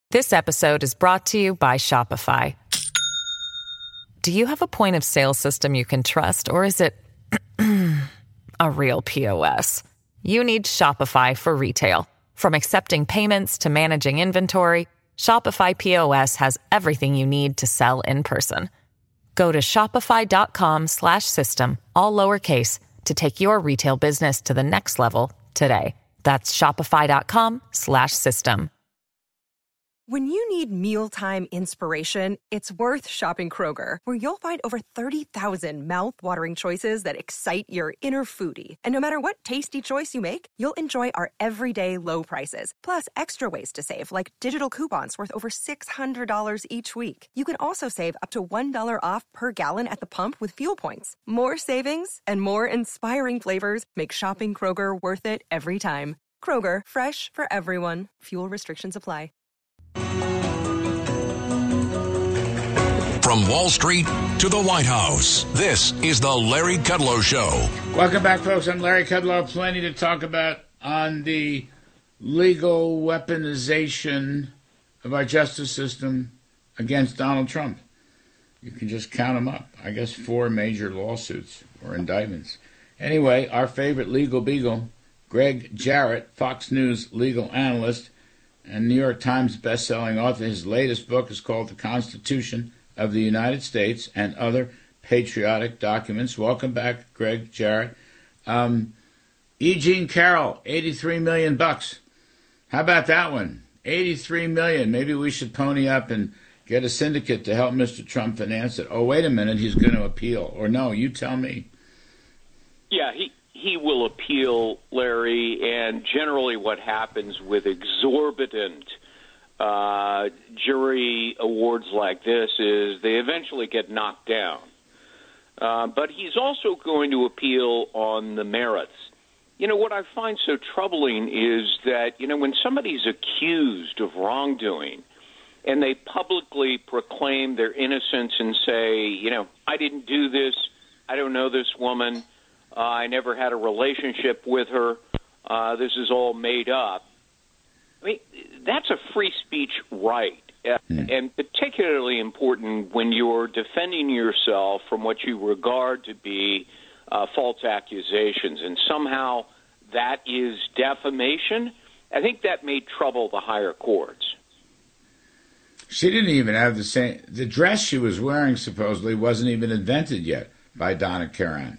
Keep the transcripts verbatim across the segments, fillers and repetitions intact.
This episode is brought to you by Shopify. Do you have a point of sale system you can trust, or is it a real P O S? You need Shopify for retail. From accepting payments to managing inventory, Shopify P O S has everything you need to sell in person. Go to shopify.com slash system, all lowercase, to take your retail business to the next level today. That's shopify.com slash system. When you need mealtime inspiration, it's worth shopping Kroger, where you'll find over thirty thousand mouth-watering choices that excite your inner foodie. And no matter what tasty choice you make, you'll enjoy our everyday low prices, plus extra ways to save, like digital coupons worth over six hundred dollars each week. You can also save up to one dollar off per gallon at the pump with fuel points. More savings and more inspiring flavors make shopping Kroger worth it every time. Kroger, fresh for everyone. Fuel restrictions apply. From Wall Street to the White House, this is the Larry Kudlow Show. Welcome back, folks. I'm Larry Kudlow. Plenty to talk about on the legal weaponization of our justice system against Donald Trump. You can just count them up. I guess four major lawsuits or indictments. Anyway, our favorite legal beagle, Greg Jarrett, Fox News legal analyst and New York Times bestselling author. His latest book is called The Constitution of the United States and Other Patriotic Documents. Welcome back, Greg Jarrett. Um, E. Jean Carroll, eighty-three million bucks. How about that one? eighty-three million. Maybe we should pony up and get a syndicate to help Mister Trump finance it. Oh, wait a minute, he's going to appeal. Or no, you tell me. Yeah, he he will appeal, Larry, and generally what happens with exorbitant uh, jury awards like this is they eventually get knocked down. Uh, but he's also going to appeal on the merits. You know, what I find so troubling is that, you know, when somebody's accused of wrongdoing and they publicly proclaim their innocence and say, you know, I didn't do this, I don't know this woman, uh, I never had a relationship with her, uh, this is all made up. I mean, that's a free speech right, uh, mm. and particularly important when you're defending yourself from what you regard to be uh, false accusations, and somehow that is defamation. I think that may trouble the higher courts. She didn't even have the same... The dress she was wearing, supposedly, wasn't even invented yet by Donna Karan.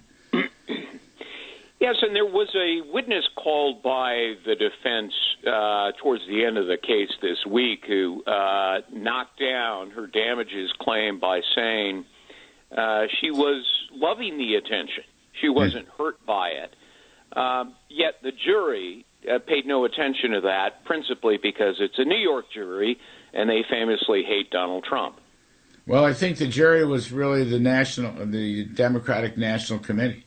Yes, and there was a witness called by the defense uh, towards the end of the case this week who uh, knocked down her damages claim by saying uh, she was loving the attention. She wasn't hurt by it. Um, yet the jury uh, paid no attention to that, principally because it's a New York jury, and they famously hate Donald Trump. Well, I think the jury was really the national, the Democratic National Committee.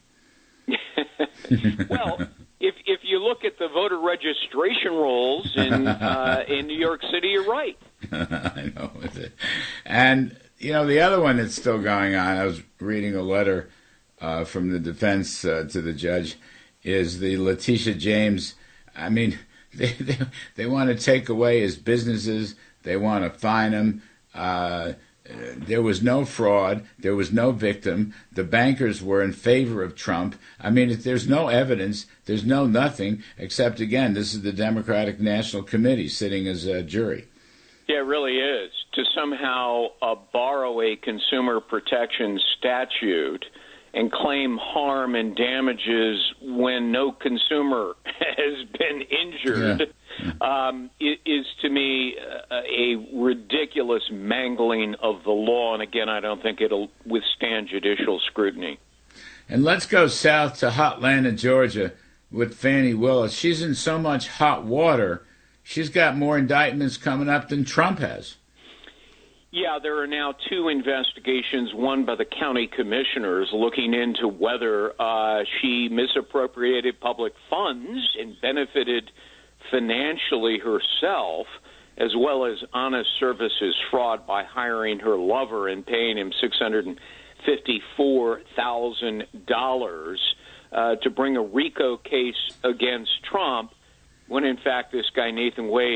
Well, if if you look at the voter registration rolls in uh, in New York City, you're right. I know. And, you know, the other one that's still going on, I was reading a letter uh, from the defense uh, to the judge, is the Letitia James. I mean, they, they, they want to take away his businesses. They want to fine him. Uh There was no fraud. There was no victim. The bankers were in favor of Trump. I mean, if there's no evidence, there's no nothing, except, again, this is the Democratic National Committee sitting as a jury. Yeah, it really is. To somehow uh, borrow a consumer protection statute and claim harm and damages when no consumer has been injured. Yeah. Um, it is, to me, uh, a ridiculous mangling of the law. And again, I don't think it'll withstand judicial scrutiny. And let's go south to Hotlanta, Georgia, with Fani Willis. She's in so much hot water, she's got more indictments coming up than Trump has. Yeah, there are now two investigations, one by the county commissioners looking into whether uh, she misappropriated public funds and benefited financially herself, as well as honest services fraud by hiring her lover and paying him six hundred fifty-four thousand dollars uh, to bring a RICO case against Trump, when in fact this guy Nathan Wade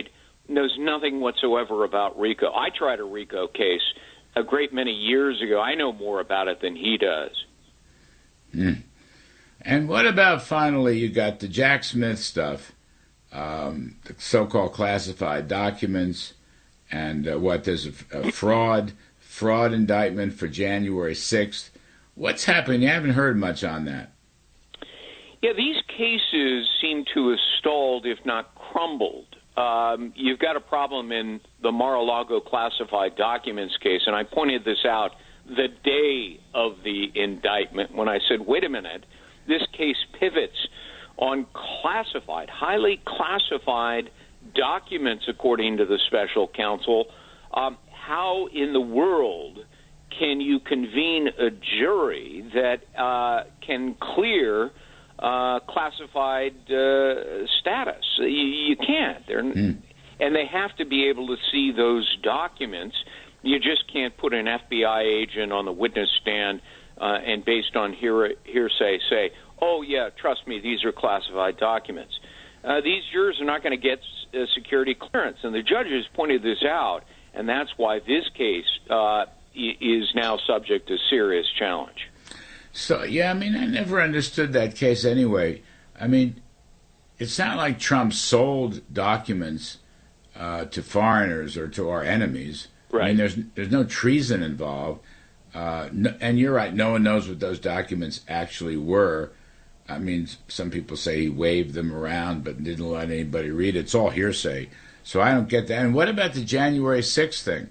knows nothing whatsoever about RICO. I tried a RICO case a great many years ago. I know more about it than he does. Mm. And what about, finally, you got the Jack Smith stuff, um, the so-called classified documents, and uh, what, there's a, a fraud, fraud indictment for January sixth. What's happening? You haven't heard much on that. Yeah, these cases seem to have stalled, if not crumbled. Um, you've got a problem in the Mar-a-Lago classified documents case, and I pointed this out the day of the indictment when I said, wait a minute, this case pivots on classified, highly classified documents, according to the special counsel. Um, how in the world can you convene a jury that uh, can clear uh, classified uh, status? You, you can't. They're, mm. And they have to be able to see those documents. You just can't put an F B I agent on the witness stand uh, and based on hear, hearsay say, oh, yeah, trust me, these are classified documents. Uh, these jurors are not going to get uh, security clearance, and the judges pointed this out, and that's why this case uh, is now subject to serious challenge. So, yeah, I mean, I never understood that case anyway. I mean, it's not like Trump sold documents uh, to foreigners or to our enemies. Right. I mean, there's there's no treason involved. Uh, no, and you're right, no one knows what those documents actually were. I mean, some people say he waved them around but didn't let anybody read it. It's all hearsay. So I don't get that. And what about the January sixth thing?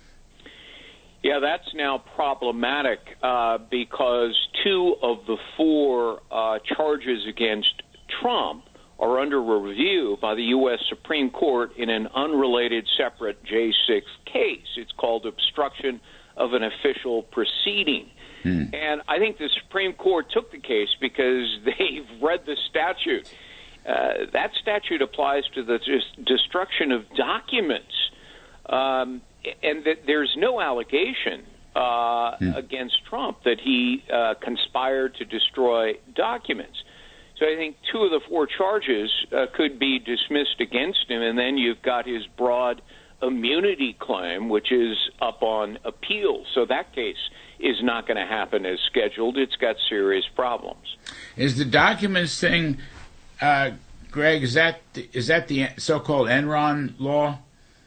Yeah, that's now problematic uh, because two of the four uh, charges against Trump are under review by the U S Supreme Court in an unrelated separate J six case. It's called obstruction of an official proceeding. Hmm. And I think the Supreme Court took the case because they've read the statute. Uh, that statute applies to the dis- destruction of documents. Um, and that there's no allegation uh, hmm. against Trump that he uh, conspired to destroy documents. So I think two of the four charges uh, could be dismissed against him, and then you've got his broad immunity claim, which is up on appeal. So that case is not going to happen as scheduled. It's got serious problems. Is the documents thing, uh, Greg, is that the, is that the so-called Enron law?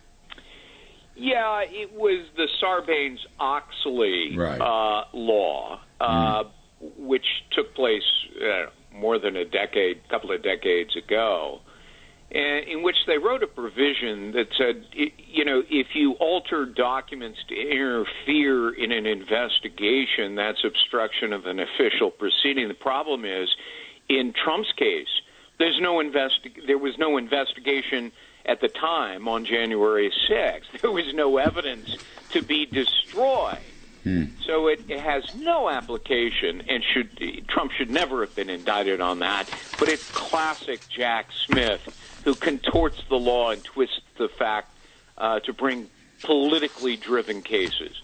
Yeah, it was the Sarbanes-Oxley right. uh, law, uh, mm. which took place uh, more than a decade, couple of decades ago, and in which they wrote a provision that said, you know, if you alter documents to interfere in an investigation, that's obstruction of an official proceeding. The problem is, in Trump's case, there's no investi- there was no investigation at the time on January sixth. There was no evidence to be destroyed. Hmm. So it, it has no application, and should Trump should never have been indicted on that. But it's classic Jack Smith, who contorts the law and twists the fact uh, to bring politically driven cases.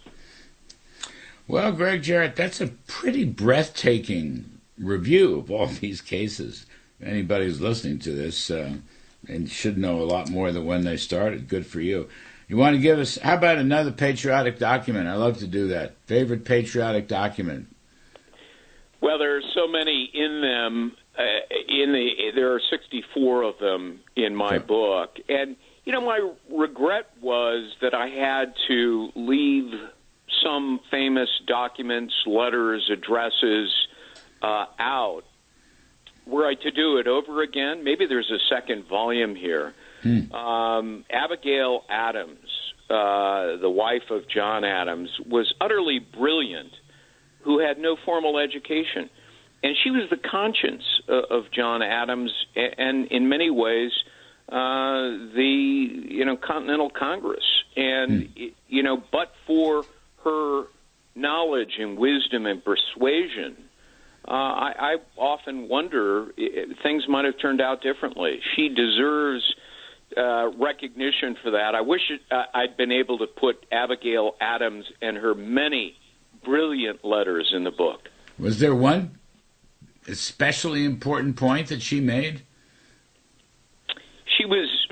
Well, Greg Jarrett, that's a pretty breathtaking review of all these cases. Anybody who's listening to this uh, and should know a lot more than when they started. Good for you. You want to give us, how about another patriotic document? I love to do that. Favorite patriotic document? Well, there are so many in them. Uh, in the there are sixty-four of them in my okay. book. And, you know, my regret was that I had to leave some famous documents, letters, addresses uh, out. Were I to do it over again, maybe there's a second volume here. Hmm. Um, Abigail Adams, uh, the wife of John Adams, was utterly brilliant, who had no formal education. And she was the conscience uh, of John Adams and, in many ways, uh, the, you know, Continental Congress. And, hmm. you know, but for her knowledge and wisdom and persuasion, Uh, I, I often wonder if things might have turned out differently. She deserves uh, recognition for that. I wish it, uh, I'd been able to put Abigail Adams and her many brilliant letters in the book. Was there one especially important point that she made? She was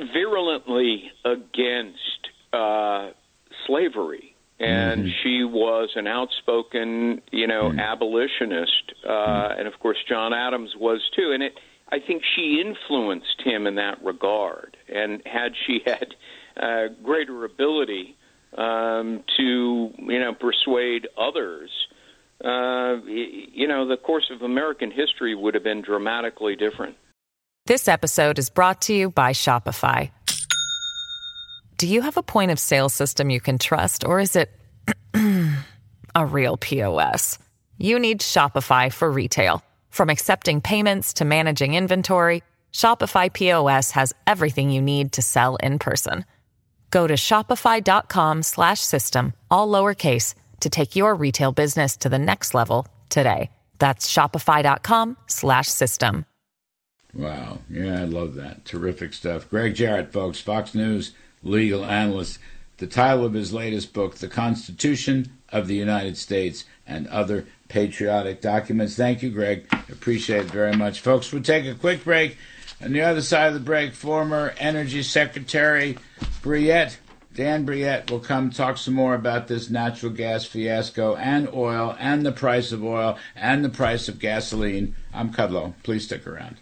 virulently against uh, slavery. And mm-hmm. she was an outspoken, you know, mm-hmm. abolitionist. Uh, mm-hmm. And, of course, John Adams was, too. And it, I think she influenced him in that regard. And had she had uh, greater ability um, to, you know, persuade others, uh, you know, the course of American history would have been dramatically different. This episode is brought to you by Shopify. Do you have a point of sale system you can trust, or is it a real P O S? You need Shopify for retail. From accepting payments to managing inventory, Shopify P O S has everything you need to sell in person. Go to shopify.com slash system, all lowercase, to take your retail business to the next level today. That's shopify.com slash system. Wow. Yeah, I love that. Terrific stuff. Greg Jarrett, folks, Fox News legal analyst. The title of his latest book, The Constitution of the United States and Other Patriotic Documents. Thank you, Greg. Appreciate it very much. Folks, we'll take a quick break. On the other side of the break, former Energy Secretary Brouillette, Dan Brouillette, will come talk some more about this natural gas fiasco and oil and the price of oil and the price of gasoline. I'm Kudlow. Please stick around.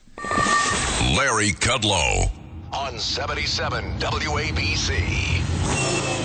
Larry Kudlow on seventy-seven W A B C.